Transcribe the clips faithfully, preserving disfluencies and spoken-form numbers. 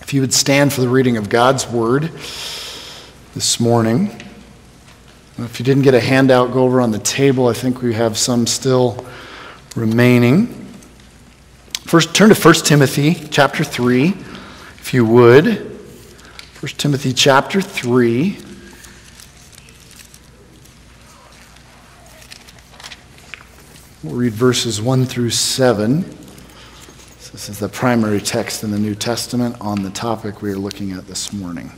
If you would stand for the reading of God's Word this morning. If you didn't get a handout, go over on the table. I think we have some still remaining. First, turn to First Timothy chapter three, if you would. First Timothy chapter three. We'll read verses one through seven. This is the primary text in the New Testament on the topic we are looking at this morning.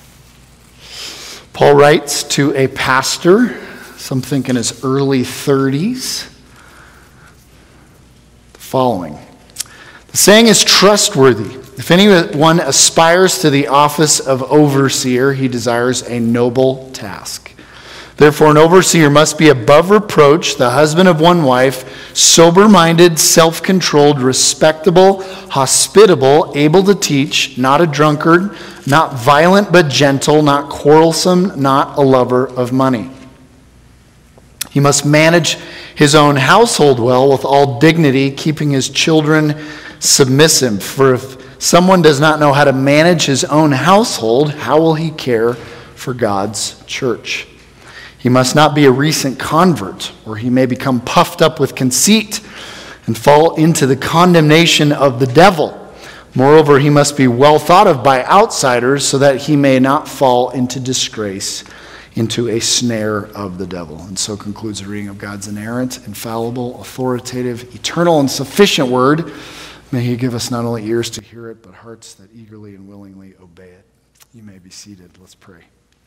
Paul writes to a pastor, some think in his early thirties, the following. The saying is trustworthy. If anyone aspires to the office of overseer, he desires a noble task. Therefore, an overseer must be above reproach, the husband of one wife, sober-minded, self-controlled, respectable, hospitable, able to teach, not a drunkard, not violent but gentle, not quarrelsome, not a lover of money. He must manage his own household well with all dignity, keeping his children submissive. For if someone does not know how to manage his own household, how will he care for God's church? He must not be a recent convert, or he may become puffed up with conceit and fall into the condemnation of the devil. Moreover, he must be well thought of by outsiders so that he may not fall into disgrace, into a snare of the devil. And so concludes the reading of God's inerrant, infallible, authoritative, eternal, and sufficient word. May he give us not only ears to hear it, but hearts that eagerly and willingly obey it. You may be seated. Let's pray.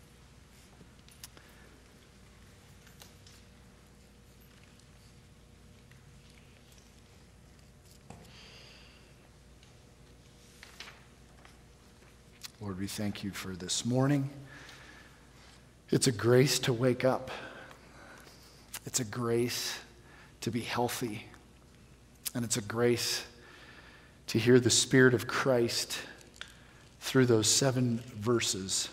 Lord, we thank you for this morning. It's a grace to wake up. It's a grace to be healthy. And it's a grace to hear the Spirit of Christ through those seven verses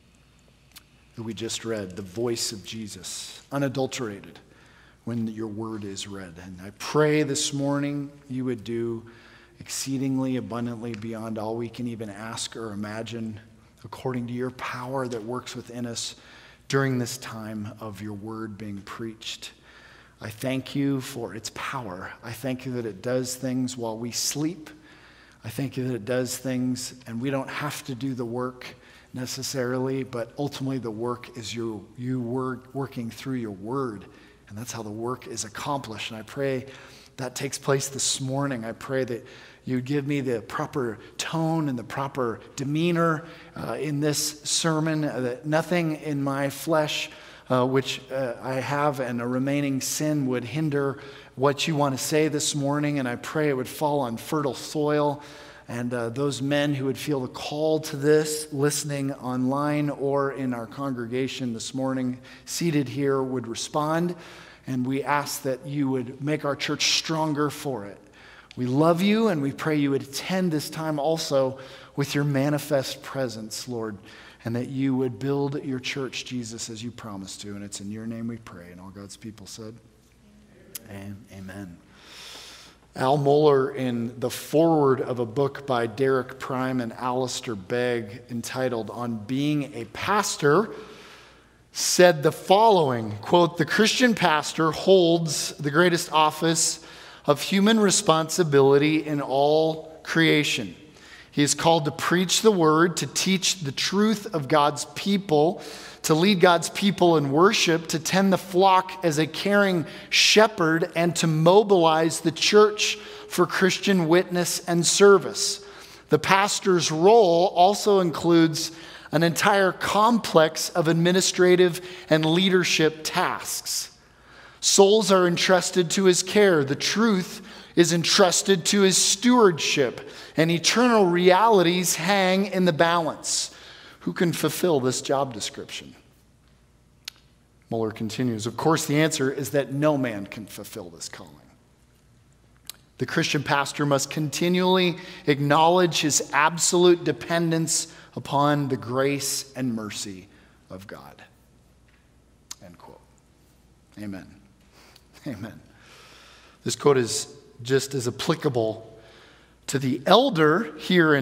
that we just read, the voice of Jesus, unadulterated, when your word is read. And I pray this morning you would do exceedingly abundantly beyond all we can even ask or imagine, according to your power that works within us during this time of your word being preached. I thank you for its power. I thank you that it does things while we sleep. I thank you that it does things and we don't have to do the work necessarily, but ultimately the work is you, you work, working through your word, and that's how the work is accomplished. And I pray that takes place this morning. I pray that you give me the proper tone and the proper demeanor uh, in this sermon, uh, that nothing in my flesh, uh, which uh, I have, and a remaining sin would hinder what you want to say this morning. And I pray it would fall on fertile soil, and uh, those men who would feel the call to this, listening online or in our congregation this morning, seated here, would respond. And we ask that you would make our church stronger for it. We love you, and we pray you would attend this time also with your manifest presence, Lord, and that you would build your church, Jesus, as you promised to. And it's in your name we pray. And all God's people said, amen. Amen. Al Mohler, in the foreword of a book by Derek Prime and Alistair Begg entitled On Being a Pastor, said the following, quote, "The Christian pastor holds the greatest office of human responsibility in all creation. He is called to preach the word, to teach the truth of God's people, to lead God's people in worship, to tend the flock as a caring shepherd, and to mobilize the church for Christian witness and service. The pastor's role also includes an entire complex of administrative and leadership tasks. Souls are entrusted to his care. The truth is entrusted to his stewardship, and eternal realities hang in the balance. Who can fulfill this job description?" Mohler continues, "Of course, the answer is that no man can fulfill this calling. The Christian pastor must continually acknowledge his absolute dependence upon the grace and mercy of God." End quote. Amen. Amen. This quote is just as applicable to the elder here in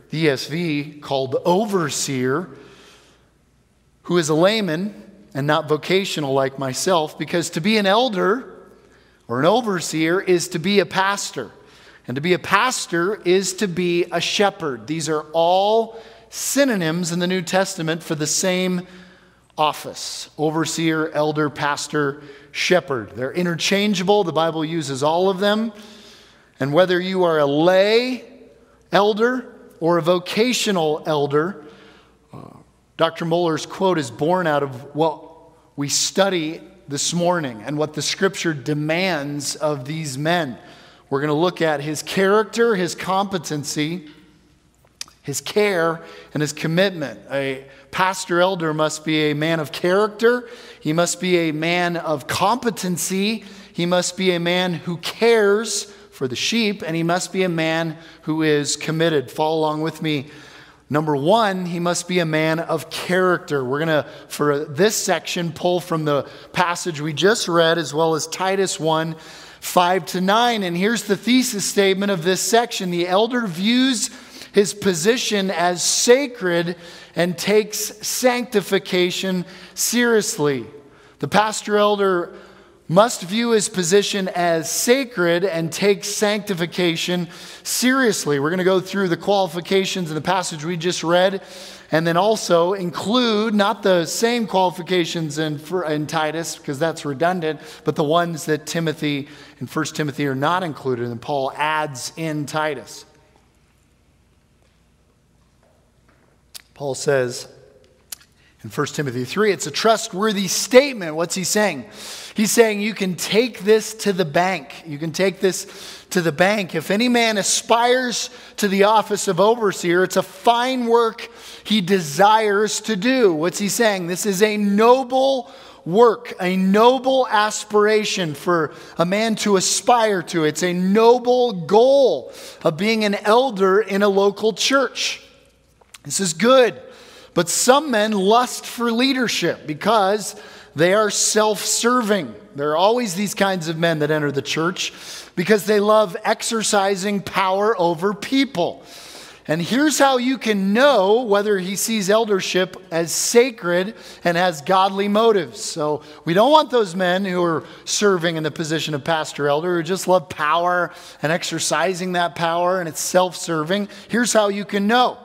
the E S V, called overseer, who is a layman and not vocational like myself, because to be an elder or an overseer is to be a pastor. And to be a pastor is to be a shepherd. These are all synonyms in the New Testament for the same office: overseer, elder, pastor, shepherd. They're interchangeable. The Bible uses all of them. And whether you are a lay elder or a vocational elder, uh, Doctor Muller's quote is born out of what we study this morning and what the Scripture demands of these men. We're going to look at his character, his competency, his care, and his commitment. A pastor elder must be a man of character. He must be a man of competency. He must be a man who cares for the sheep, and he must be a man who is committed. Follow along with me. Number one, he must be a man of character. We're going to, for this section, pull from the passage we just read, as well as Titus one, five to nine. And here's the thesis statement of this section. The elder views his position as sacred and takes sanctification seriously. The pastor elder must view his position as sacred and take sanctification seriously. We're going to go through the qualifications in the passage we just read, and then also include not the same qualifications in, in Titus, because that's redundant, but the ones that Timothy and First Timothy are not included, and Paul adds in Titus. Paul says in First Timothy three, it's a trustworthy statement. What's he saying? He's saying you can take this to the bank. You can take this to the bank. If any man aspires to the office of overseer, it's a fine work he desires to do. What's he saying? This is a noble work, a noble aspiration for a man to aspire to. It's a noble goal of being an elder in a local church. This is good. But some men lust for leadership because they are self-serving. There are always these kinds of men that enter the church because they love exercising power over people. And here's how you can know whether he sees eldership as sacred and has godly motives. So we don't want those men who are serving in the position of pastor elder who just love power and exercising that power, and it's self-serving. Here's how you can know.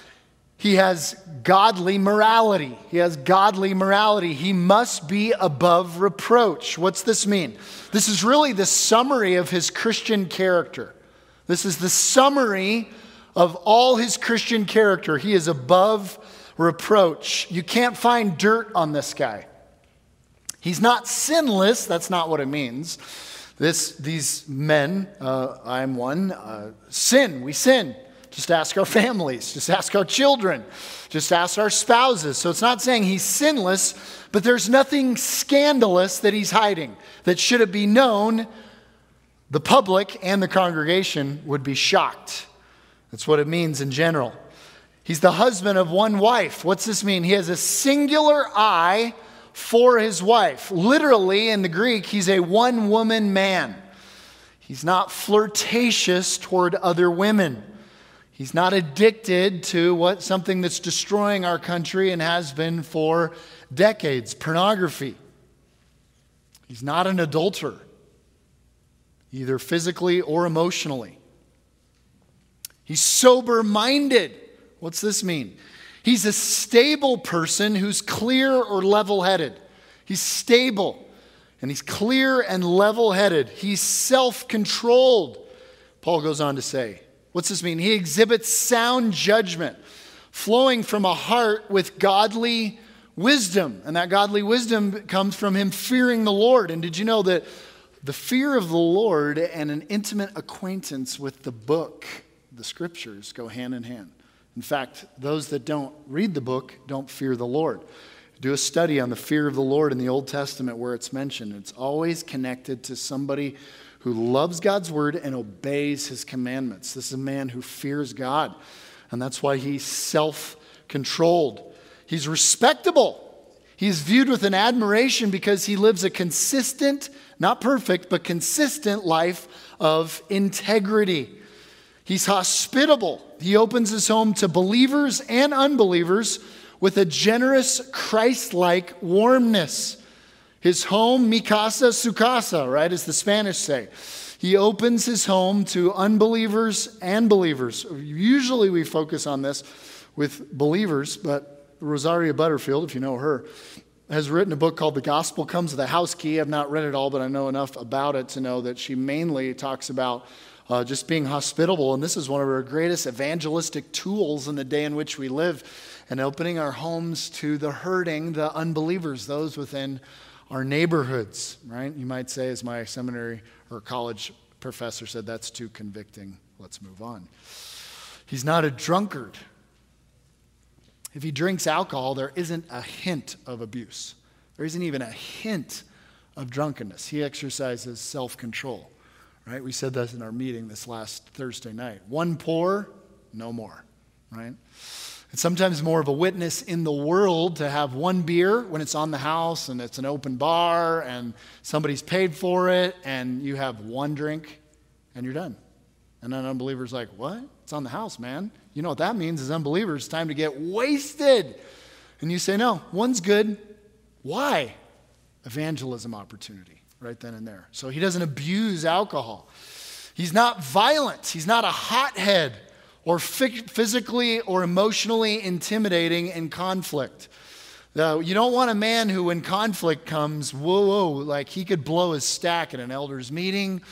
He has godly morality. He has godly morality. He must be above reproach. What's this mean? This is really the summary of his Christian character. This is the summary of all his Christian character. He is above reproach. You can't find dirt on this guy. He's not sinless. That's not what it means. This, these men, uh, I'm one, uh, sin. We sin. Just ask our families. Just ask our children. Just ask our spouses. So it's not saying he's sinless, but there's nothing scandalous that he's hiding. That should it be known, the public and the congregation would be shocked. That's what it means in general. He's the husband of one wife. What's this mean? He has a singular eye for his wife. Literally, in the Greek, he's a one-woman man. He's not flirtatious toward other women. He's not addicted to what something that's destroying our country and has been for decades, pornography. He's not an adulterer, either physically or emotionally. He's sober-minded. What's this mean? He's a stable person who's clear or level-headed. He's stable, and he's clear and level-headed. He's self-controlled, Paul goes on to say. What's this mean? He exhibits sound judgment, flowing from a heart with godly wisdom. And that godly wisdom comes from him fearing the Lord. And did you know that the fear of the Lord and an intimate acquaintance with the book, the Scriptures, go hand in hand? In fact, those that don't read the book don't fear the Lord. Do a study on the fear of the Lord in the Old Testament where it's mentioned. It's always connected to somebody who loves God's word and obeys his commandments. This is a man who fears God, and that's why he's self-controlled. He's respectable. He's viewed with an admiration because he lives a consistent, not perfect, but consistent life of integrity. He's hospitable. He opens his home to believers and unbelievers with a generous, Christ-like warmness. His home, mi casa, su casa, right, as the Spanish say. He opens his home to unbelievers and believers. Usually we focus on this with believers, but Rosaria Butterfield, if you know her, has written a book called The Gospel Comes with a House Key. I've not read it all, but I know enough about it to know that she mainly talks about uh, just being hospitable. And this is one of our greatest evangelistic tools in the day in which we live, and opening our homes to the hurting, the unbelievers, those within our neighborhoods, right? You might say, as my seminary or college professor said, that's too convicting. Let's move on. He's not a drunkard. If he drinks alcohol, there isn't a hint of abuse. There isn't even a hint of drunkenness. He exercises self-control, right? We said this in our meeting this last Thursday night. One pour, no more, right? It's sometimes more of a witness in the world to have one beer when it's on the house and it's an open bar and somebody's paid for it and you have one drink and you're done. And an unbeliever's like, what? It's on the house, man. You know what that means as unbelievers, it's time to get wasted. And you say, no, one's good. Why? Evangelism opportunity right then and there. So he doesn't abuse alcohol. He's not violent. He's not a hothead or physically or emotionally intimidating in conflict. Uh, you don't want a man who, when conflict comes, whoa, whoa, like he could blow his stack at an elders meeting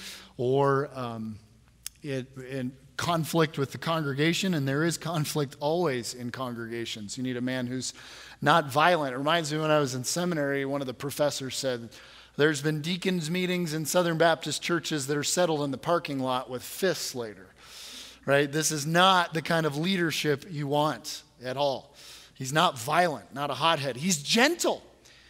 or um, it, in conflict with the congregation, and there is conflict always in congregations. You need a man who's not violent. It reminds me when I was in seminary, one of the professors said, there's been deacons meetings in Southern Baptist churches that are settled in the parking lot with fists later. Right? This is not the kind of leadership you want at all. He's not violent, not a hothead. He's gentle.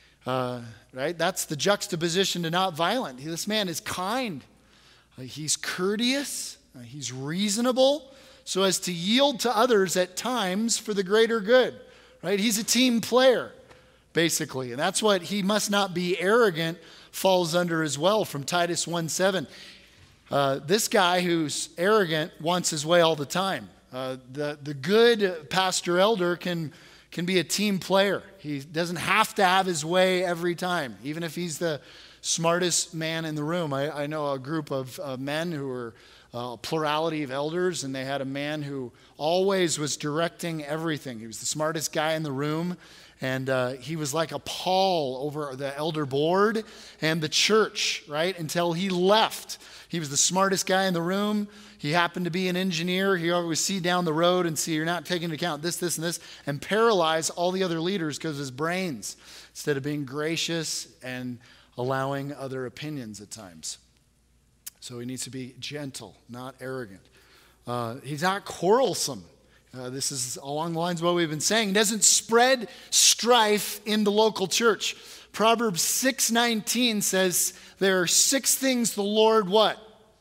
Uh, right? That's the juxtaposition to not violent. This man is kind. Uh, he's courteous. Uh, he's reasonable so as to yield to others at times for the greater good. Right? He's a team player, basically. And that's what he must not be arrogant falls under as well from Titus one seven. Uh, this guy who's arrogant wants his way all the time. Uh, the, the good pastor elder can, can be a team player. He doesn't have to have his way every time, even if he's the smartest man in the room. I, I know a group of uh, men who were uh, a plurality of elders, and they had a man who always was directing everything. He was the smartest guy in the room, and uh, he was like a pall over the elder board and the church, right, until he left. He was the smartest guy in the room. He happened to be an engineer. He always see down the road and see you're not taking into account this, this, and this, and paralyze all the other leaders because of his brains, instead of being gracious and allowing other opinions at times. So he needs to be gentle, not arrogant. Uh, he's not quarrelsome. Uh, this is along the lines of what we've been saying. He doesn't spread strife in the local church. Proverbs six nineteen says there are six things the Lord what?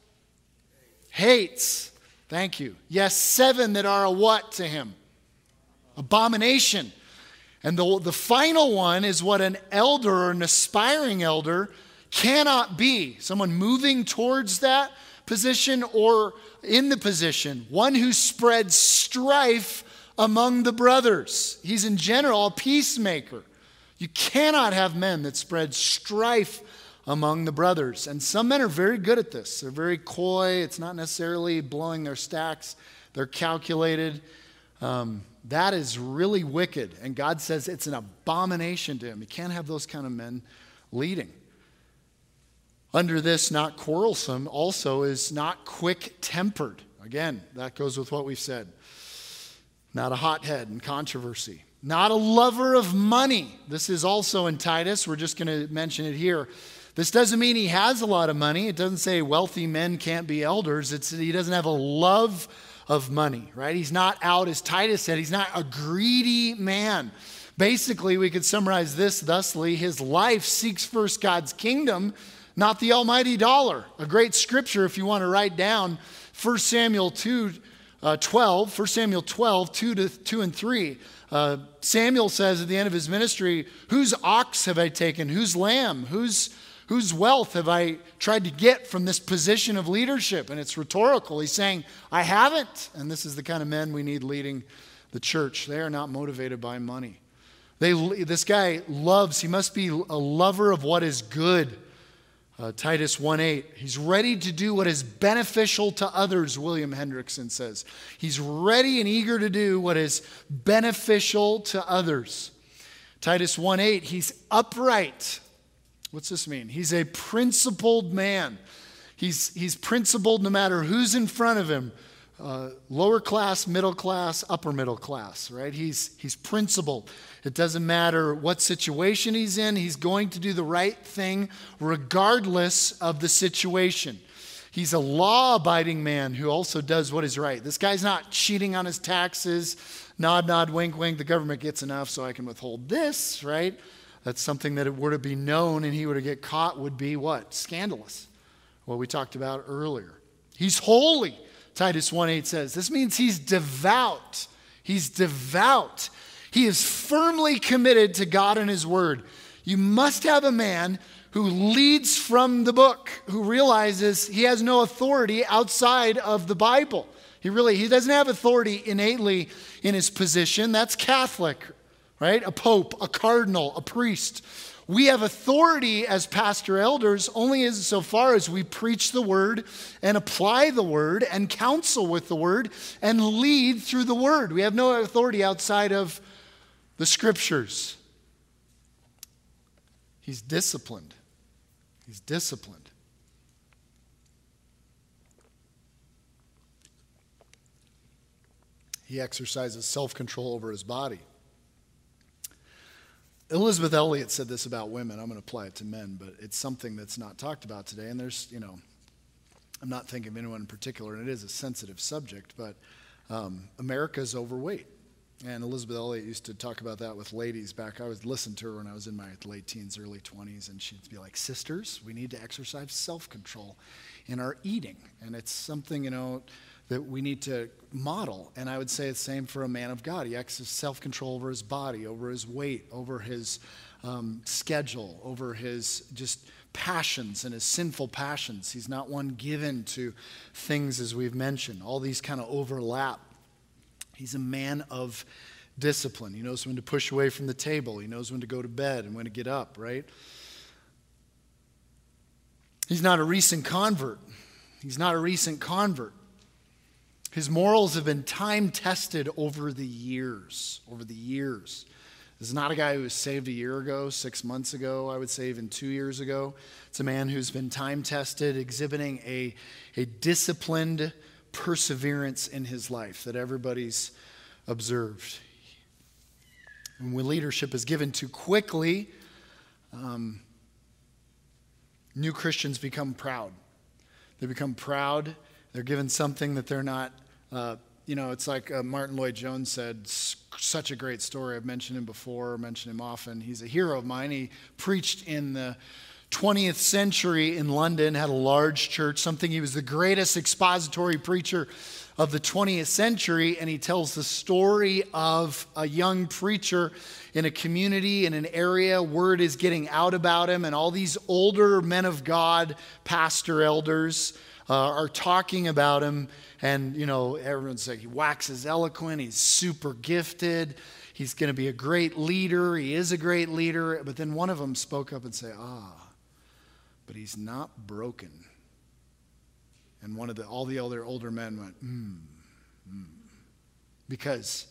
Hates. Thank you. Yes, seven that are a what to him? Abomination. And the, the final one is what an elder or an aspiring elder cannot be. Someone moving towards that position or in the position. One who spreads strife among the brothers. He's in general a peacemaker. You cannot have men that spread strife among the brothers. And some men are very good at this. They're very coy. It's not necessarily blowing their stacks. They're calculated. Um, that is really wicked. And God says it's an abomination to him. You can't have those kind of men leading. Under this, not quarrelsome also is not quick-tempered. Again, that goes with what we've said. Not a hothead in controversy. Not a lover of money. This is also in Titus. We're just going to mention it here. This doesn't mean he has a lot of money. It doesn't say wealthy men can't be elders. It's he doesn't have a love of money, right? He's not out, as Titus said, he's not a greedy man. Basically, we could summarize this thusly: his life seeks first God's kingdom, not the almighty dollar. A great scripture if you want to write down First Samuel two, uh, twelve, First Samuel twelve, two to two and three. Uh, Samuel says at the end of his ministry, whose ox have I taken? Whose lamb? Whose, Whose wealth have I tried to get from this position of leadership? And it's rhetorical. He's saying, I haven't. And this is the kind of men we need leading the church. They are not motivated by money. They, this guy loves, he must be a lover of what is good. Uh, Titus one eight, he's ready to do what is beneficial to others, William Hendrickson says. He's ready and eager to do what is beneficial to others. Titus one eight, he's upright. What's this mean? He's a principled man. He's, he's principled no matter who's in front of him. Uh, lower class, middle class, upper middle class, right? He's, he's principled. It doesn't matter what situation he's in. He's going to do the right thing regardless of the situation. He's a law-abiding man who also does what is right. This guy's not cheating on his taxes. Nod, nod, wink, wink. The government gets enough so I can withhold this, right? That's something that it were to be known and he were to get caught would be what? Scandalous. What we talked about earlier. He's holy. Titus one eight says. This means he's devout. He's devout. He is firmly committed to God and his word. You must have a man who leads from the book, who realizes he has no authority outside of the Bible. He really, he doesn't have authority innately in his position. That's Catholic, right? A pope, a cardinal, a priest. We have authority as pastor elders only as so far as we preach the word and apply the word and counsel with the word and lead through the word. We have no authority outside of the scriptures. He's disciplined. He's disciplined. He exercises self-control over his body. Elizabeth Elliot said this about women. I'm going to apply it to men, but it's something that's not talked about today. And there's, you know, I'm not thinking of anyone in particular, and it is a sensitive subject, but um, America's overweight. And Elizabeth Elliot used to talk about that with ladies back. I would listen to her when I was in my late teens, early twenties, and she'd be like, sisters, we need to exercise self-control in our eating. And it's something, you know, that we need to model. And I would say it's the same for a man of God. He exercises self-control over his body, over his weight, over his um, schedule, over his just passions and his sinful passions. He's not one given to things, as we've mentioned. All these kind of overlap. He's a man of discipline. He knows when to push away from the table. He knows when to go to bed and when to get up, right? He's not a recent convert. He's not a recent convert. His morals have been time-tested over the years, over the years. This is not a guy who was saved a year ago, six months ago, I would say even two years ago. It's a man who's been time-tested, exhibiting a, a disciplined perseverance in his life that everybody's observed. And when leadership is given too quickly, um, new Christians become proud. They become proud. They're given something that they're not, uh, you know, it's like uh, Martin Lloyd-Jones said, such a great story. I've mentioned him before, mentioned him often. He's a hero of mine. He preached in the twentieth century in London, had a large church, something he was the greatest expository preacher of the twentieth century, and he tells the story of a young preacher in a community, in an area, word is getting out about him, and all these older men of God, pastor elders, Uh, are talking about him, and you know, everyone's like, he waxes eloquent, he's super gifted, he's going to be a great leader, he is a great leader. But then one of them spoke up and said, ah, but he's not broken. And one of the all the other older men went, hmm, hmm. Because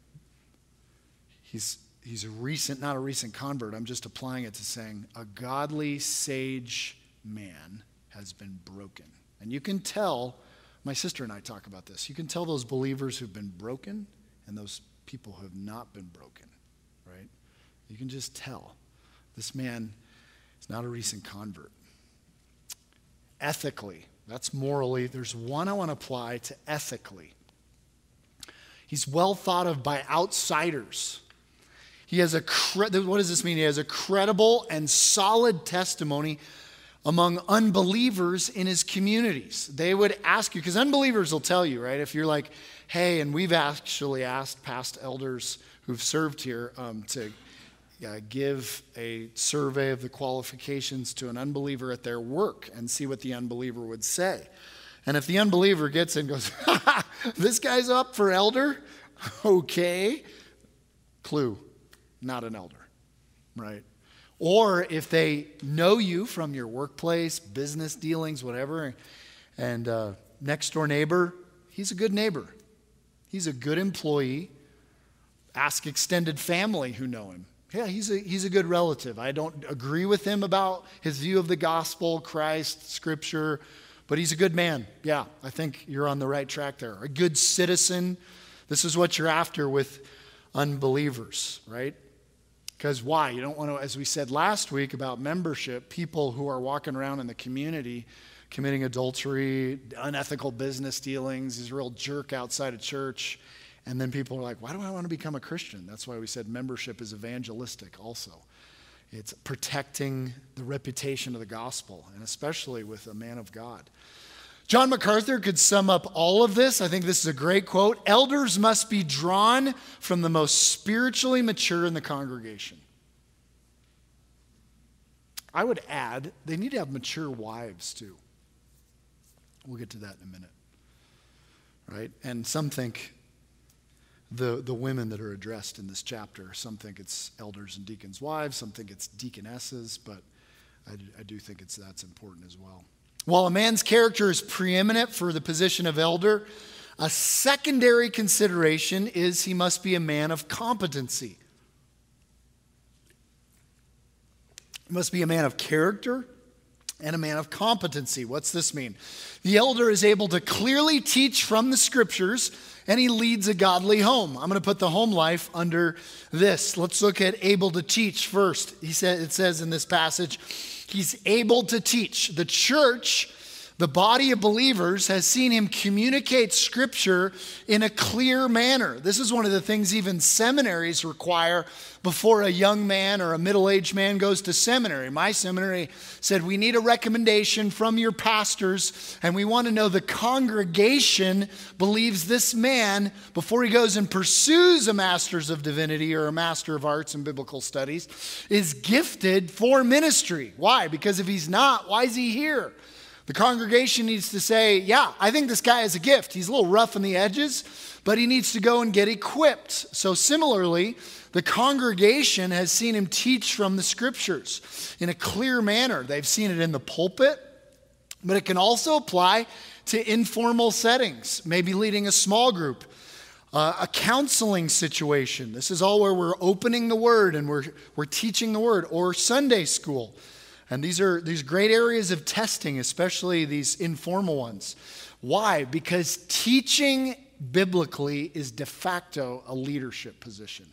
he's he's a recent, not a recent convert. I'm just applying it to saying a godly, sage man has been broken. And you can tell, my sister and I talk about this, you can tell those believers who've been broken and those people who have not been broken, right? You can just tell. This man is not a recent convert. Ethically, that's morally. There's one I want to apply to ethically. He's well thought of by outsiders. He has a, cre- what does this mean? He has a credible and solid testimony among unbelievers in his communities. They would ask you, because unbelievers will tell you, right? If you're like, hey, and we've actually asked past elders who've served here um, to uh, give a survey of the qualifications to an unbeliever at their work and see what the unbeliever would say. And if the unbeliever gets in and goes, ha, ha, this guy's up for elder? Okay. Clue, not an elder, right? Or if they know you from your workplace, business dealings, whatever, and uh, next door neighbor, he's a good neighbor. He's a good employee. Ask extended family who know him. Yeah, he's a, he's a good relative. I don't agree with him about his view of the gospel, Christ, Scripture, but he's a good man. Yeah, I think you're on the right track there. A good citizen. This is what you're after with unbelievers, right? Because why? You don't want to, as we said last week about membership, people who are walking around in the community committing adultery, unethical business dealings, is a real jerk outside of church. And then people are like, why do I want to become a Christian? That's why we said membership is evangelistic also. It's protecting the reputation of the gospel, and especially with a man of God. John MacArthur could sum up all of this. I think this is a great quote. Elders must be drawn from the most spiritually mature in the congregation. I would add, they need to have mature wives too. We'll get to that in a minute. Right? And some think the, the women that are addressed in this chapter, some think it's elders and deacons' wives, some think it's deaconesses, but I do, I do think it's that's important as well. While a man's character is preeminent for the position of elder, a secondary consideration is he must be a man of competency. He must be a man of character and a man of competency. What's this mean? The elder is able to clearly teach from the Scriptures, and he leads a godly home. I'm going to put the home life under this. Let's look at able to teach first. He said, it says in this passage, he's able to teach. The church, the body of believers, has seen him communicate Scripture in a clear manner. This is one of the things even seminaries require before a young man or a middle-aged man goes to seminary. My seminary said, we need a recommendation from your pastors, and we want to know the congregation believes this man, before he goes and pursues a master's of divinity or a master of arts and biblical studies, is gifted for ministry. Why? Because if he's not, why is he here? The congregation needs to say, yeah, I think this guy has a gift. He's a little rough on the edges, but he needs to go and get equipped. So similarly, the congregation has seen him teach from the Scriptures in a clear manner. They've seen it in the pulpit, but it can also apply to informal settings, maybe leading a small group, uh, a counseling situation. This is all where we're opening the Word and we're, we're teaching the Word, or Sunday school. And these are these great areas of testing, especially these informal ones. Why? Because teaching biblically is de facto a leadership position.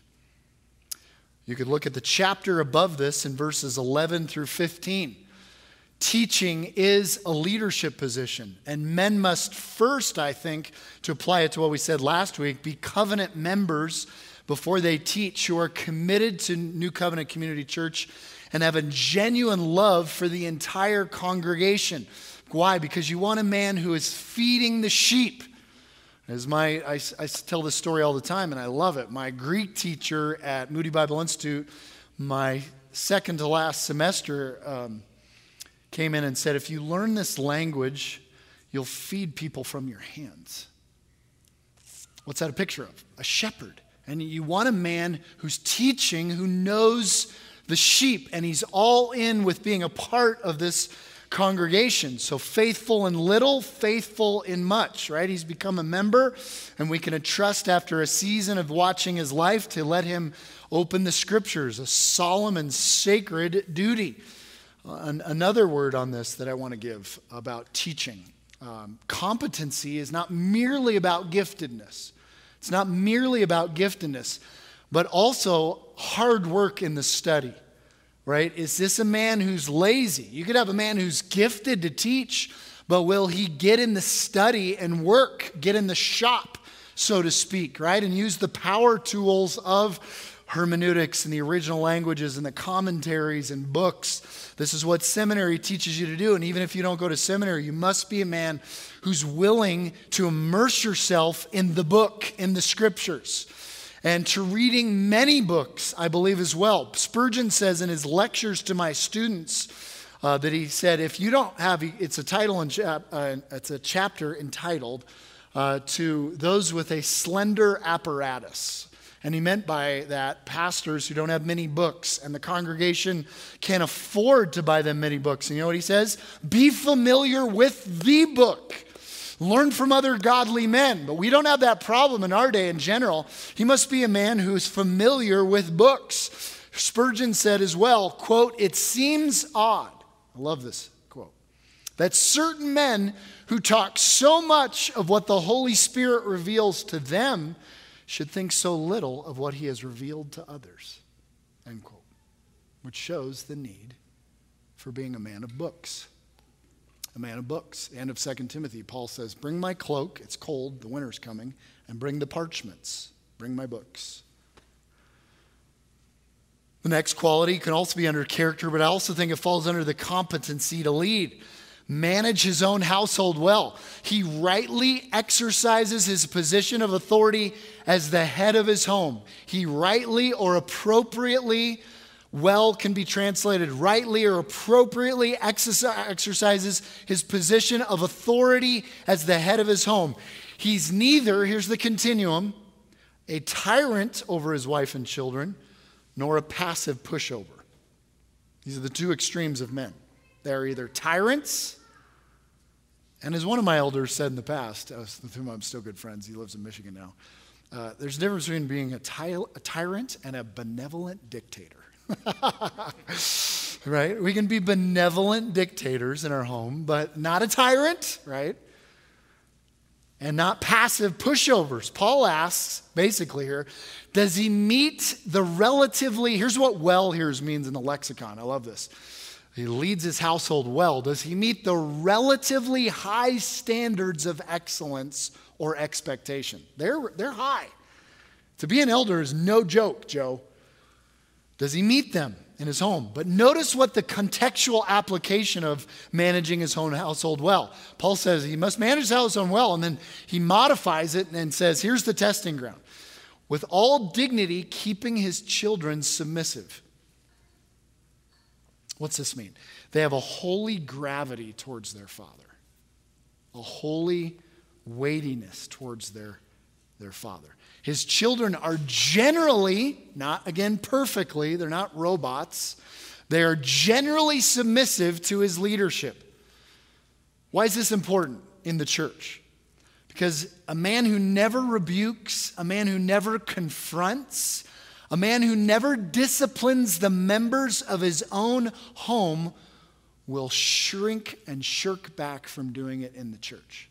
You could look at the chapter above this in verses eleven through fifteen. Teaching is a leadership position. And men must first, I think, to apply it to what we said last week, be covenant members before they teach, who are committed to New Covenant Community Church and have a genuine love for the entire congregation. Why? Because you want a man who is feeding the sheep. As my, I, I tell this story all the time, and I love it. My Greek teacher at Moody Bible Institute, my second to last semester, um, came in and said, if you learn this language, you'll feed people from your hands. What's that a picture of? A shepherd. And you want a man who's teaching, who knows the sheep, and he's all in with being a part of this congregation. So faithful in little, faithful in much, right? He's become a member, and we can entrust after a season of watching his life to let him open the Scriptures, a solemn and sacred duty. Uh, another word on this that I want to give about teaching. Um, competency is not merely about giftedness. It's not merely about giftedness, but also hard work in the study, right? Is this a man who's lazy? You could have a man who's gifted to teach, but will he get in the study and work, get in the shop, so to speak, right? And use the power tools of hermeneutics and the original languages and the commentaries and books. This is what seminary teaches you to do. And even if you don't go to seminary, you must be a man who's willing to immerse yourself in the book, in the Scriptures. and to reading many books, I believe, as well. Spurgeon says in his lectures to my students uh, that he said, if you don't have, it's a title, and chap, uh, it's a chapter entitled uh, to those with a slender apparatus. And he meant by that pastors who don't have many books, and the congregation can't afford to buy them many books. And you know what he says? Be familiar with the book. Learn from other godly men. But we don't have that problem in our day in general. He must be a man who's familiar with books. Spurgeon said as well, quote, it seems odd, I love this quote, that certain men who talk so much of what the Holy Spirit reveals to them should think so little of what he has revealed to others, end quote, which shows the need for being a man of books. A man of books. The end of Second Timothy, Paul says, bring my cloak, it's cold, the winter's coming, and bring the parchments, bring my books. The next quality can also be under character, but I also think it falls under the competency to lead. Manage his own household well. He rightly exercises his position of authority as the head of his home. He rightly or appropriately well can be translated rightly or appropriately exercises his position of authority as the head of his home. He's neither, here's the continuum, a tyrant over his wife and children, nor a passive pushover. These are the two extremes of men. They're either tyrants, and as one of my elders said in the past, with whom I'm still good friends, he lives in Michigan now, uh, there's a difference between being a, ty- a tyrant and a benevolent dictator. Right? We can be benevolent dictators in our home, but not a tyrant, right? And not passive pushovers. Paul asks, basically here, does he meet the relatively, here's what well here means in the lexicon. I love this. He leads his household well. Does he meet the relatively high standards of excellence or expectation? They're, they're high. To be an elder is no joke, Joe. Does he meet them in his home? But notice what the contextual application of managing his own household well. Paul says he must manage his household well, and then he modifies it and says, here's the testing ground. With all dignity, keeping his children submissive. What's this mean? They have a holy gravity towards their father. A holy weightiness towards their, their father. His children are generally, not again perfectly, they're not robots, they are generally submissive to his leadership. Why is this important in the church? Because a man who never rebukes, a man who never confronts, a man who never disciplines the members of his own home will shrink and shirk back from doing it in the church.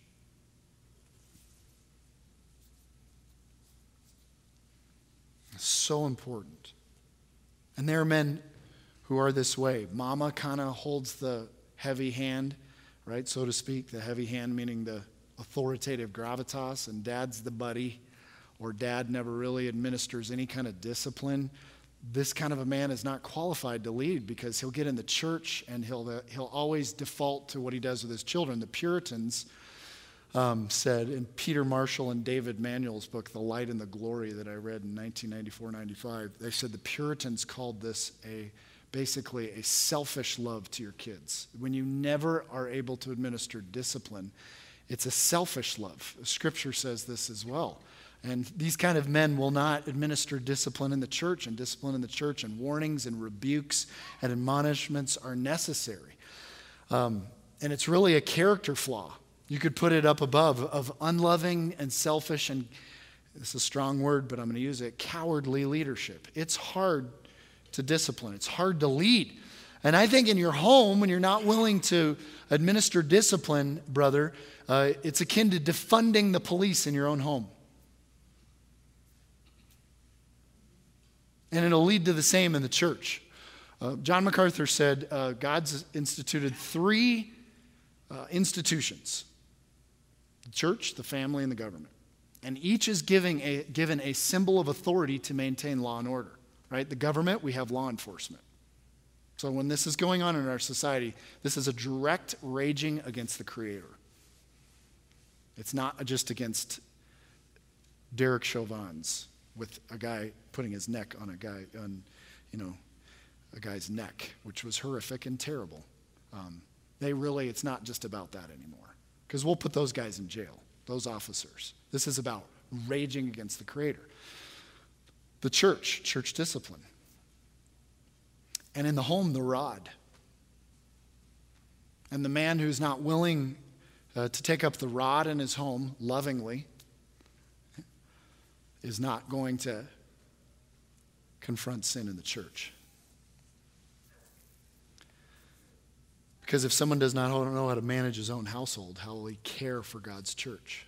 So important. And there are men who are this way. Mama kind of holds the heavy hand, right, so to speak. The heavy hand meaning the authoritative gravitas, and dad's the buddy, or dad never really administers any kind of discipline. This kind of a man is not qualified to lead because he'll get in the church and he'll, he'll always default to what he does with his children. The Puritans Um, said in Peter Marshall and David Manuel's book, The Light and the Glory, that I read in nineteen ninety-four ninety-five, they said the Puritans called this a basically a selfish love to your kids. When you never are able to administer discipline, it's a selfish love. Scripture says this as well. And these kind of men will not administer discipline in the church, and discipline in the church and warnings and rebukes and admonishments are necessary. Um, and it's really a character flaw. You could put it up above, of unloving and selfish, and it's a strong word, but I'm going to use it, cowardly leadership. It's hard to discipline. It's hard to lead. And I think in your home, when you're not willing to administer discipline, brother, uh, it's akin to defunding the police in your own home. And it'll lead to the same in the church. Uh, John MacArthur said uh, God's instituted three uh, institutions. The church, the family, and the government. And each is giving a, given a symbol of authority to maintain law and order. Right? The government, we have law enforcement. So when this is going on in our society, this is a direct raging against the Creator. It's not just against Derek Chauvin's with a guy putting his neck on a guy, on, you know, a guy's neck, which was horrific and terrible. Um, they really, it's not just about that anymore. Because we'll put those guys in jail, those officers. This is about raging against the Creator. The church, church discipline. And in the home, the rod. And the man who's not willing uh, to take up the rod in his home lovingly is not going to confront sin in the church. Because if someone does not know how to manage his own household, how will he care for God's church?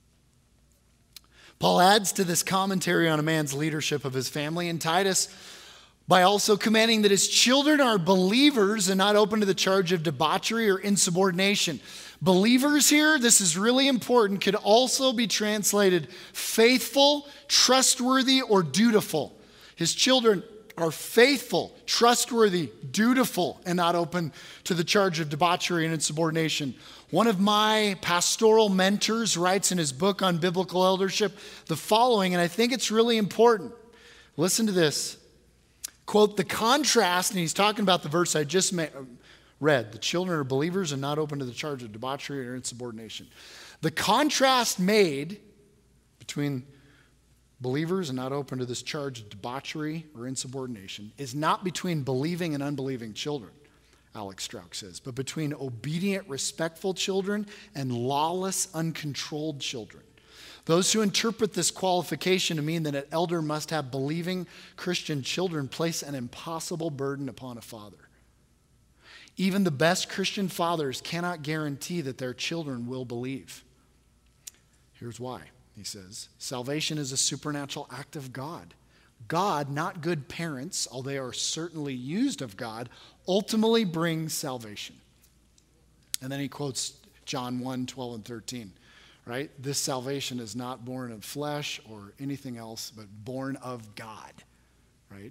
Paul adds to this commentary on a man's leadership of his family in Titus by also commanding that his children are believers and not open to the charge of debauchery or insubordination. Believers here, this is really important, could also be translated faithful, trustworthy, or dutiful. His children are faithful, trustworthy, dutiful, and not open to the charge of debauchery and insubordination. One of my pastoral mentors writes in his book on biblical eldership the following, and I think it's really important. Listen to this. Quote, the contrast, and he's talking about the verse I just read. The children are believers and not open to the charge of debauchery or insubordination. The contrast made between believers and not open to this charge of debauchery or insubordination is not between believing and unbelieving children, Alex Strauch says, but between obedient, respectful children and lawless, uncontrolled children. Those who interpret this qualification to mean that an elder must have believing Christian children place an impossible burden upon a father. Even the best Christian fathers cannot guarantee that their children will believe. Here's why. He says, salvation is a supernatural act of God. God, not good parents, although they are certainly used of God, ultimately brings salvation. And then he quotes John one, twelve and thirteen, right? This salvation is not born of flesh or anything else, but born of God, right?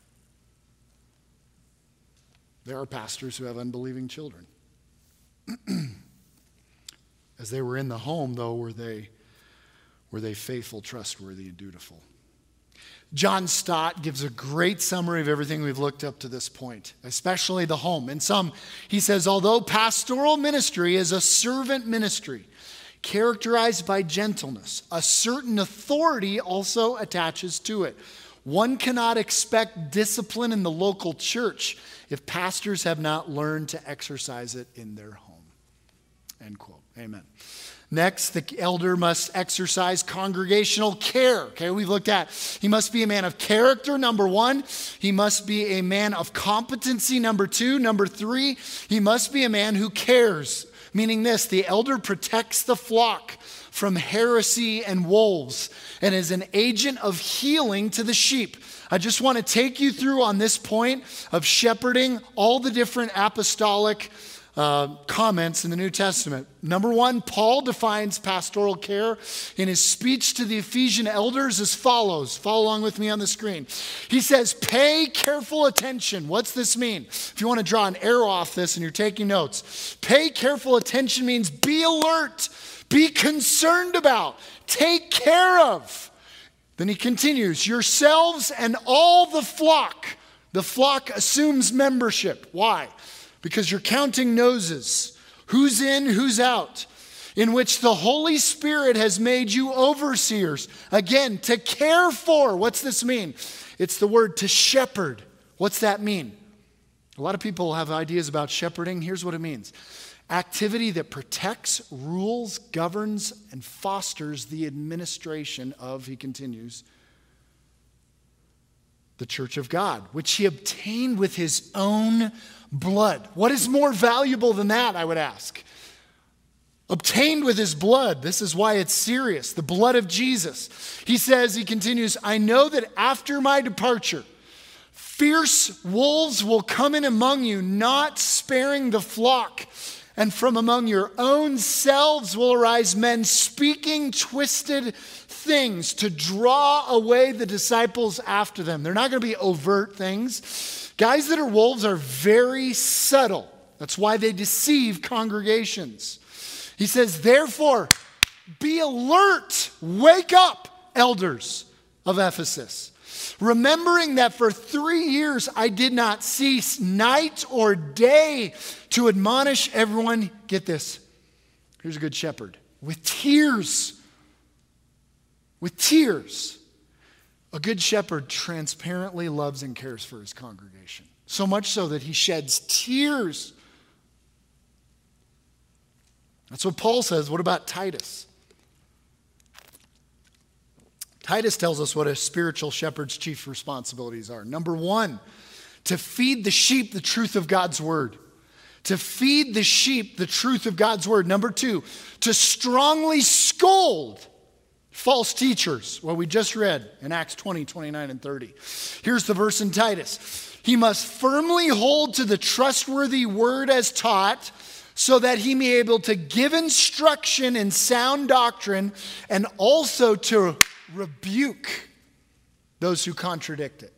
There are pastors who have unbelieving children. As they were in the home, though, were they Were they faithful, trustworthy, and dutiful? John Stott gives a great summary of everything we've looked up to this point, especially the home. In some, he says, although pastoral ministry is a servant ministry characterized by gentleness, a certain authority also attaches to it. One cannot expect discipline in the local church if pastors have not learned to exercise it in their home. End quote. Amen. Next, the elder must exercise congregational care. Okay, we've looked at, he must be a man of character, number one. He must be a man of competency, number two. Number three, he must be a man who cares. Meaning this, the elder protects the flock from heresy and wolves and is an agent of healing to the sheep. I just want to take you through on this point of shepherding all the different apostolic Uh, comments in the New Testament. Number one, Paul defines pastoral care in his speech to the Ephesian elders as follows. Follow along with me on the screen. He says, pay careful attention. What's this mean? If you want to draw an arrow off this and you're taking notes, pay careful attention means be alert, be concerned about, take care of. Then he continues, yourselves and all the flock. The flock assumes membership. Why? Because you're counting noses. Who's in, who's out. In which the Holy Spirit has made you overseers. Again, to care for. What's this mean? It's the word to shepherd. What's that mean? A lot of people have ideas about shepherding. Here's what it means. Activity that protects, rules, governs, and fosters the administration of, he continues, the church of God, which he obtained with his own blood. What is more valuable than that, I would ask? Obtained with his blood. This is why it's serious. The blood of Jesus. He says, he continues, I know that after my departure, fierce wolves will come in among you, not sparing the flock. And from among your own selves will arise men speaking twisted things to draw away the disciples after them. They're not going to be overt things. Guys that are wolves are very subtle. That's why they deceive congregations. He says, therefore, be alert. Wake up, elders. of Ephesus, remembering that for three years I did not cease night or day to admonish everyone, get this, here's a good shepherd, with tears, with tears. A good shepherd transparently loves and cares for his congregation, so much so that he sheds tears. That's what Paul says. What about Titus? Titus tells us what a spiritual shepherd's chief responsibilities are. Number one, to feed the sheep the truth of God's word. To feed the sheep the truth of God's word. Number two, to strongly scold false teachers. What we just read in Acts twenty, twenty-nine, and thirty. Here's the verse in Titus. He must firmly hold to the trustworthy word as taught, so that he may be able to give instruction in sound doctrine and also to rebuke those who contradict it.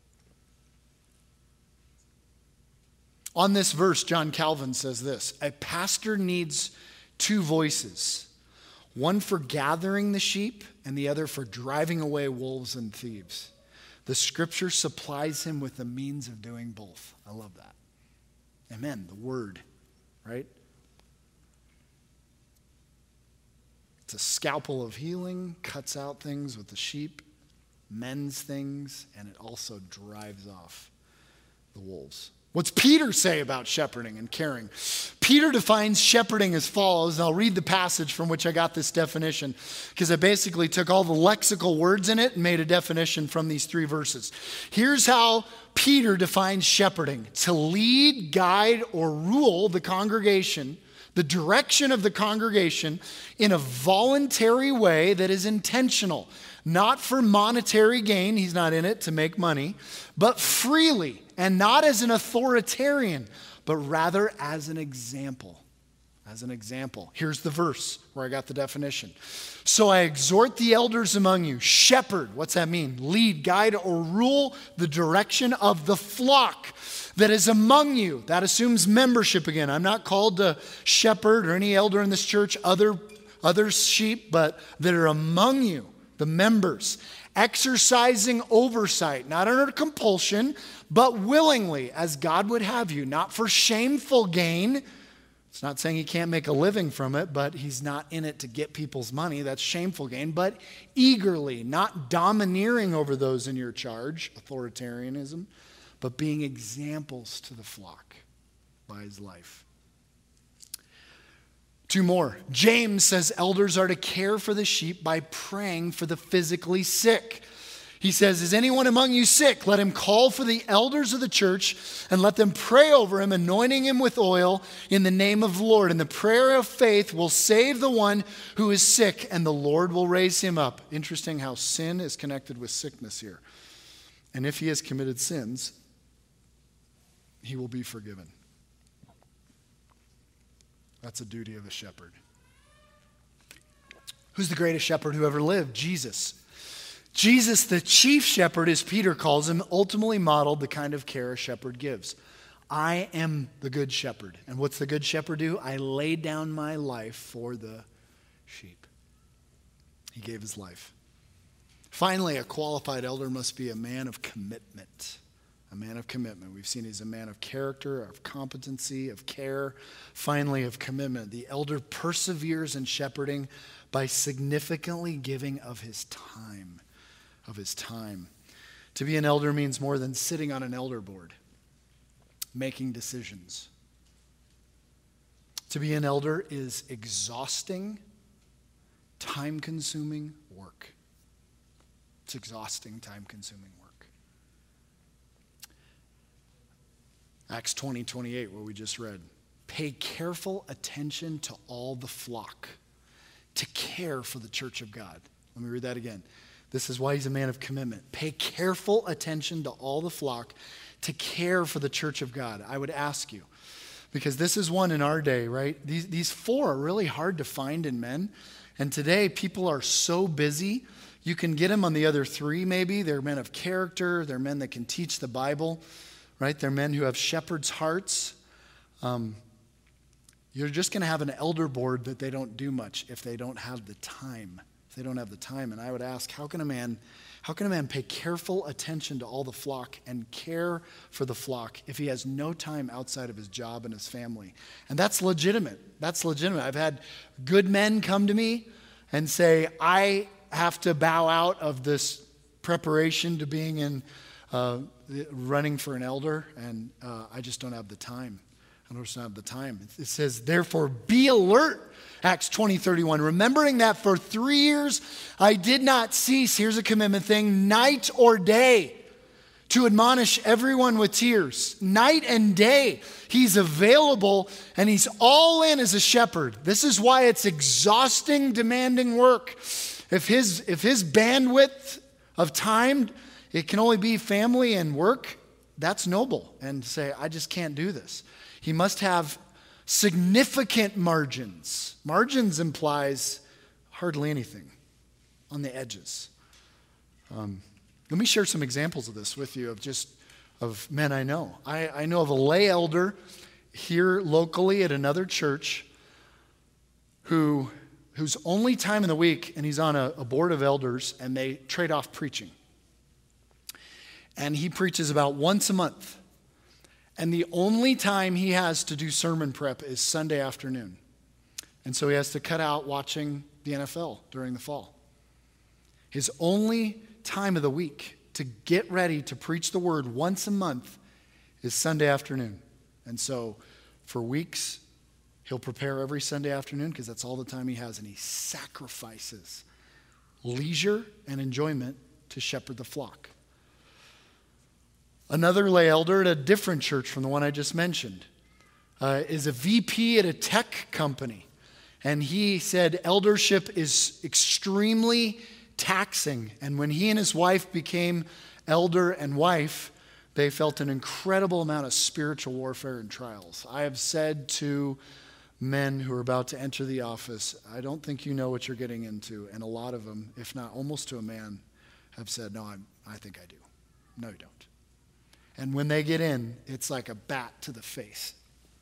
On this verse, John Calvin says this: a pastor needs two voices, one for gathering the sheep and the other for driving away wolves and thieves. The scripture supplies him with the means of doing both. I love that. Amen. The word, right? It's a scalpel of healing, cuts out things with the sheep, mends things, and it also drives off the wolves. What's Peter say about shepherding and caring? Peter defines shepherding as follows, and I'll read the passage from which I got this definition, because I basically took all the lexical words in it and made a definition from these three verses. Here's how Peter defines shepherding: to lead, guide, or rule the congregation, the direction of the congregation, in a voluntary way that is intentional, not for monetary gain, he's not in it to make money, but freely, and not as an authoritarian, but rather as an example. As an example. Here's the verse where I got the definition. So I exhort the elders among you, shepherd, what's that mean? Lead, guide, or rule the direction of the flock that is among you. That assumes membership again. I'm not called to shepherd or any elder in this church, other, other sheep, but that are among you, the members, exercising oversight, not under compulsion, but willingly, as God would have you, not for shameful gain. It's not saying he can't make a living from it, but he's not in it to get people's money. That's shameful gain, but eagerly, not domineering over those in your charge, authoritarianism, but being examples to the flock by his life. Two more. James says elders are to care for the sheep by praying for the physically sick. He says, is anyone among you sick? Let him call for the elders of the church and let them pray over him, anointing him with oil in the name of the Lord. And the prayer of faith will save the one who is sick, and the Lord will raise him up. Interesting how sin is connected with sickness here. And if he has committed sins, he will be forgiven. That's a duty of a shepherd. Who's the greatest shepherd who ever lived? Jesus. Jesus, the chief shepherd, as Peter calls him, ultimately modeled the kind of care a shepherd gives. I am the good shepherd. And what's the good shepherd do? I lay down my life for the sheep. He gave his life. Finally, a qualified elder must be a man of commitment. A man of commitment. We've seen he's a man of character, of competency, of care, finally of commitment. The elder perseveres in shepherding by significantly giving of his time. Of his time. To be an elder means more than sitting on an elder board, making decisions. To be an elder is exhausting, time-consuming work. It's exhausting, time-consuming work. Acts twenty, twenty-eight, what we just read. Pay careful attention to all the flock, to care for the church of God. Let me read that again. This is why he's a man of commitment. Pay careful attention to all the flock, to care for the church of God. I would ask you, because this is one in our day, right? These, these four are really hard to find in men. And today, people are so busy. You can get them on the other three, maybe. They're men of character. They're men that can teach the Bible, right? They're men who have shepherds' hearts. Um, you're just going to have an elder board that they don't do much if they don't have the time. They don't have the time. And I would ask, how can a man How can a man pay careful attention to all the flock and care for the flock if he has no time outside of his job and his family? And that's legitimate. That's legitimate. I've had good men come to me and say, I have to bow out of this preparation to being in uh, running for an elder, and uh, I just don't have the time. I just don't have the time. It says, therefore, be alert, Acts twenty thirty-one, remembering that for three years I did not cease, here's a commitment thing, night or day, to admonish everyone with tears. Night and day, he's available and he's all in as a shepherd. This is why it's exhausting, demanding work. If his, if his bandwidth of time, it can only be family and work, that's noble. And say, I just can't do this. He must have significant margins. Margins implies hardly anything on the edges. Um, let me share some examples of this with you of just of men I know. I, I know of a lay elder here locally at another church who whose only time in the week, and he's on a, a board of elders, and they trade off preaching. And he preaches about once a month. And the only time he has to do sermon prep is Sunday afternoon. And so he has to cut out watching the N F L during the fall. His only time of the week to get ready to preach the word once a month is Sunday afternoon. And so for weeks, he'll prepare every Sunday afternoon because that's all the time he has. And he sacrifices leisure and enjoyment to shepherd the flock. Another lay elder at a different church from the one I just mentioned uh, is a V P at a tech company. And he said eldership is extremely taxing. And when he and his wife became elder and wife, they felt an incredible amount of spiritual warfare and trials. I have said to men who are about to enter the office, I don't think you know what you're getting into. And a lot of them, if not almost to a man, have said, no, I'm, I think I do. No, you don't. And when they get in, it's like a bat to the face.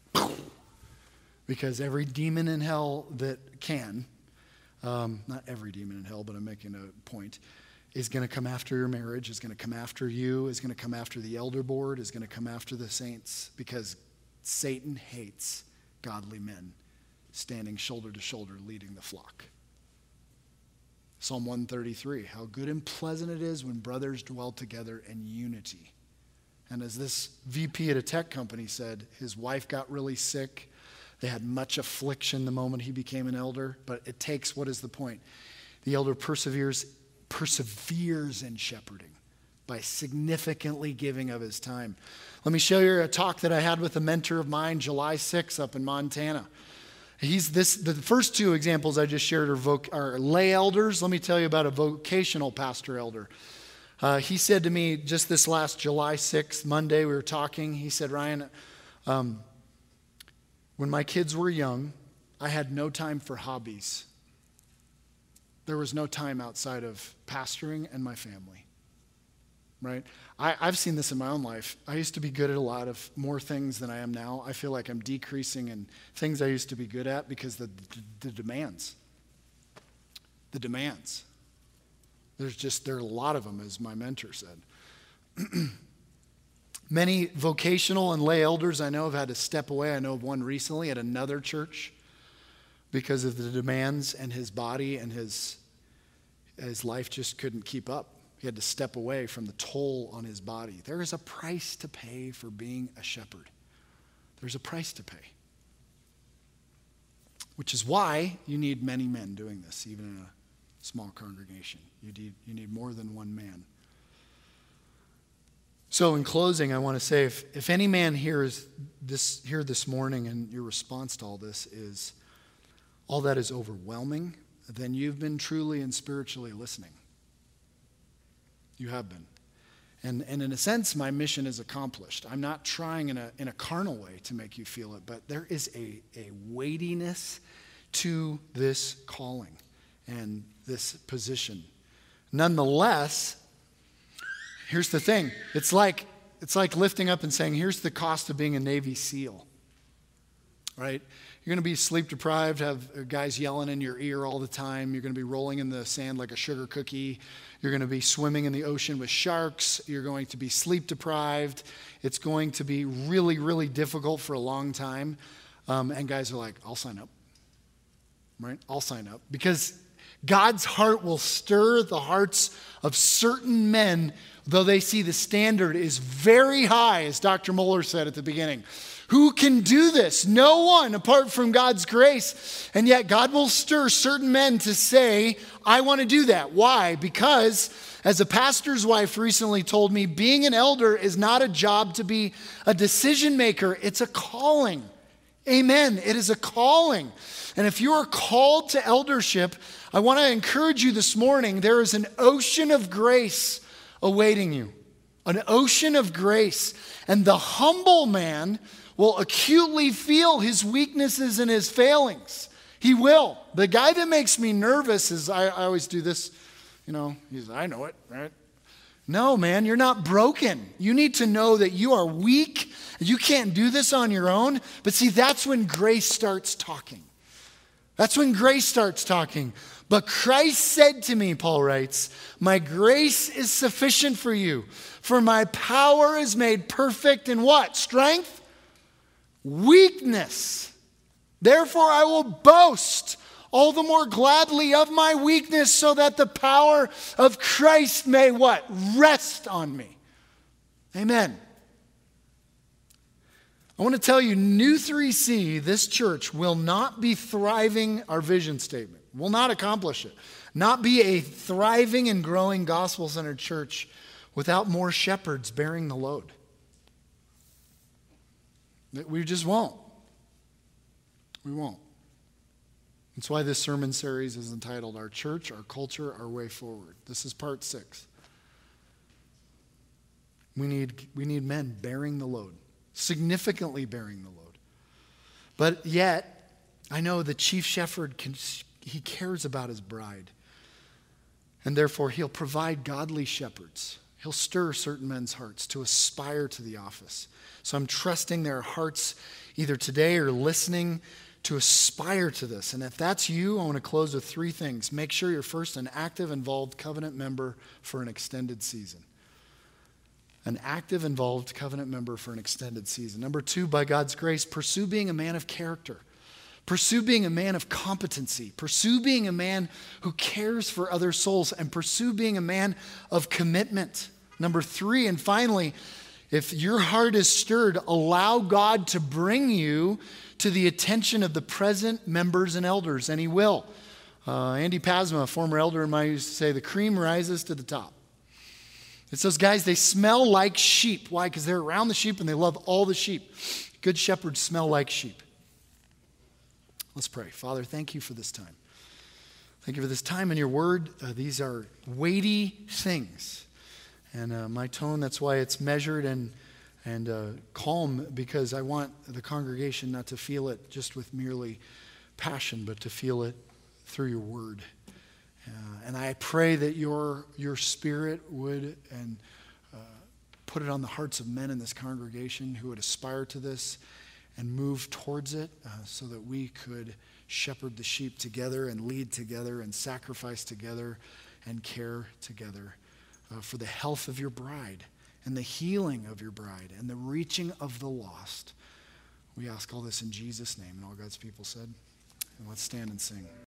Because every demon in hell that can, um, not every demon in hell, but I'm making a point, is going to come after your marriage, is going to come after you, is going to come after the elder board, is going to come after the saints, because Satan hates godly men standing shoulder to shoulder leading the flock. Psalm one thirty-three, how good and pleasant it is when brothers dwell together in unity. And as this V P at a tech company said, his wife got really sick. They had much affliction the moment he became an elder. But it takes, what is the point? The elder perseveres, perseveres in shepherding by significantly giving of his time. Let me show you a talk that I had with a mentor of mine, July sixth, up in Montana. He's this. The first two examples I just shared are, voc, are lay elders. Let me tell you about a vocational pastor elder. Uh, he said to me just this last July sixth, Monday, we were talking. He said, Ryan, um, when my kids were young, I had no time for hobbies. There was no time outside of pastoring and my family, right? I, I've seen this in my own life. I used to be good at a lot of more things than I am now. I feel like I'm decreasing in things I used to be good at because the, the, the demands. The demands. There's just, there are a lot of them, as my mentor said. Many vocational and lay elders I know have had to step away. I know of one recently at another church because of the demands, and his body and his, his life just couldn't keep up. He had to step away from the toll on his body. There is a price to pay for being a shepherd. There's a price to pay. Which is why you need many men doing this, even in a small congregation. You need, you need more than one man. So in closing, I want to say, if, if any man here is this here this morning and your response to all this is, all that is overwhelming, then you've been truly and spiritually listening. You have been. And, and in a sense, my mission is accomplished. I'm not trying in a, in a carnal way to make you feel it, but there is a, a weightiness to this calling and this position. Nonetheless, here's the thing. It's like, it's like lifting up and saying, here's the cost of being a Navy SEAL right? You're going to be sleep deprived, have guys yelling in your ear all the time. You're going to be rolling in the sand like a sugar cookie. You're going to be swimming in the ocean with sharks. You're going to be sleep deprived. It's going to be really, really difficult for a long time. Um, and guys are like, I'll sign up, right? I'll sign up. Because God's heart will stir the hearts of certain men, though they see the standard is very high, as Doctor Mueller said at the beginning. Who can do this? No one apart from God's grace. And yet God will stir certain men to say, I want to do that. Why? Because, as a pastor's wife recently told me, being an elder is not a job to be a decision maker. It's a calling. Amen. It is a calling. And if you are called to eldership, I want to encourage you this morning, there is an ocean of grace awaiting you. An ocean of grace. And the humble man will acutely feel his weaknesses and his failings. He will. The guy that makes me nervous is, I, I always do this, you know, he's, I know it, right? No, man, you're not broken. You need to know that you are weak. You can't do this on your own. But see, that's when grace starts talking. That's when grace starts talking. But Christ said to me, Paul writes, my grace is sufficient for you, for my power is made perfect in what? Strength? Weakness. Therefore I will boast all the more gladly of my weakness, so that the power of Christ may what? Rest on me. Amen. I want to tell you, New three C, this church, will not be thriving, our vision statement, will not accomplish it. Not be a thriving and growing gospel-centered church without more shepherds bearing the load. We just won't. We won't. That's why this sermon series is entitled Our Church, Our Culture, Our Way Forward. This is part six. We need, we need men bearing the load, significantly bearing the load. But yet, I know the chief shepherd, can, he cares about his bride. And therefore, he'll provide godly shepherds. He'll stir certain men's hearts to aspire to the office. So I'm trusting their hearts either today or listening to aspire to this. And if that's you, I want to close with three things. Make sure you're first an active, involved covenant member for an extended season. An active, involved covenant member for an extended season. Number two, by God's grace, pursue being a man of character. Pursue being a man of competency. Pursue being a man who cares for other souls. And pursue being a man of commitment. Number three, and finally, if your heart is stirred, allow God to bring you to the attention of the present members and elders, and he will. Uh, Andy Pasma, a former elder of mine, used to say, the cream rises to the top. It's those guys, they smell like sheep. Why? Because they're around the sheep and they love all the sheep. Good shepherds smell like sheep. Let's pray. Father, thank you for this time. Thank you for this time in your word. Uh, these are weighty things. And uh, my tone, that's why it's measured and and uh, calm, because I want the congregation not to feel it just with merely passion, but to feel it through your word. Uh, and I pray that your your spirit would and uh, put it on the hearts of men in this congregation who would aspire to this and move towards it, uh, so that we could shepherd the sheep together and lead together and sacrifice together and care together uh, for the health of your bride and the healing of your bride and the reaching of the lost. We ask all this in Jesus' name. And all God's people said, and let's stand and sing.